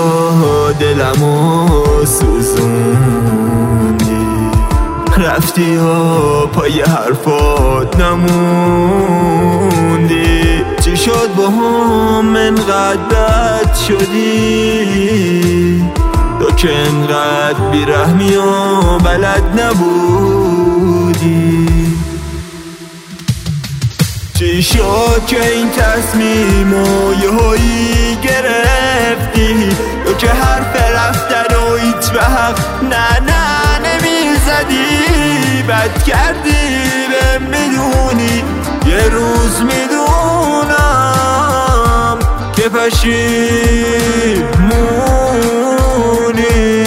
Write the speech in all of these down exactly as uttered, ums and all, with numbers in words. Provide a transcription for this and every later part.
و دلمو سوزوندی، رفتی و پای حرفات نموندی. چی شد با هم انقدر بد شدی؟ تو که انقدر بیرحمی و بلد نبودی. چی شد که این تصمیمو یهویی گرفتی؟ تو که حرف رفتن و هیچ وقت نه نه نمیزدی. بد کردی به میدونی، یه روز میدونم که پشیمونی.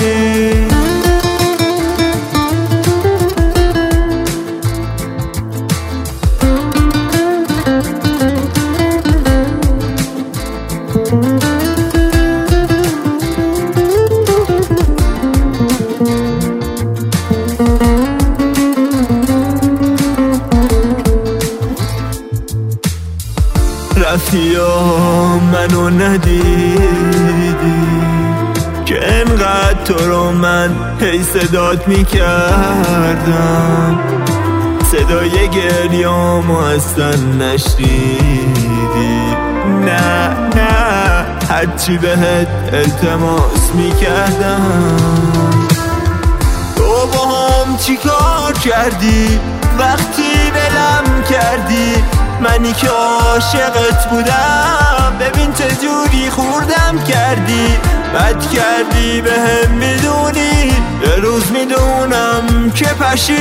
رفتی و منو ندیدی که انقدر تو رو من هی صدات میکردم. صدای گریامو اصلا نشنیدی. نه نه هرچی بهت التماس میکردم. تو با هم چی کار کردی وقتی بلم کردی؟ منی که عاشقت بودم ببین چه جوری خوردم کردی. بد کردی به هم میدونی، یه روز میدونم که پشیمونی.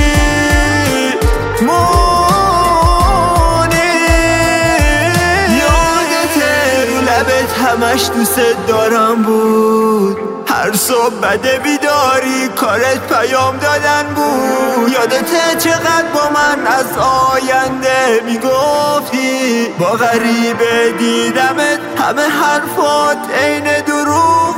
یادته رو لبت همش دوست دارم بود، هر صبح بده بیداری کارت پیام دادن بود. یادته چقدر با من از آینده میگفتی؟ با غریبه دیدمت همه حرفات عین دروغ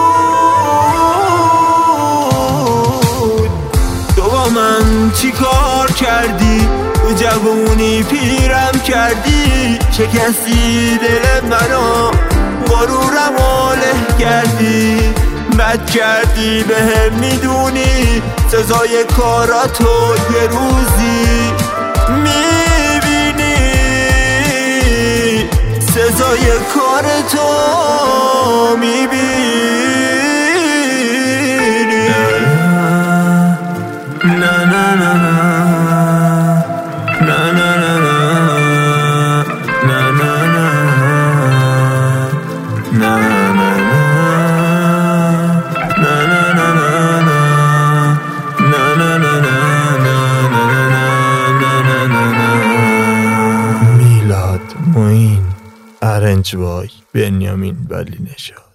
بود. تو با من چی کار کردی؟ تو جوونی پیرم کردی، شکستی دل منو غرورم له کردی. بد کردی به هم میدونی، سزای کاراتو یه روزی میبینی. سزای کارتو میبینی. نه نه نه نه نه نه معین ارنج بای بنیامین ولی نژاد.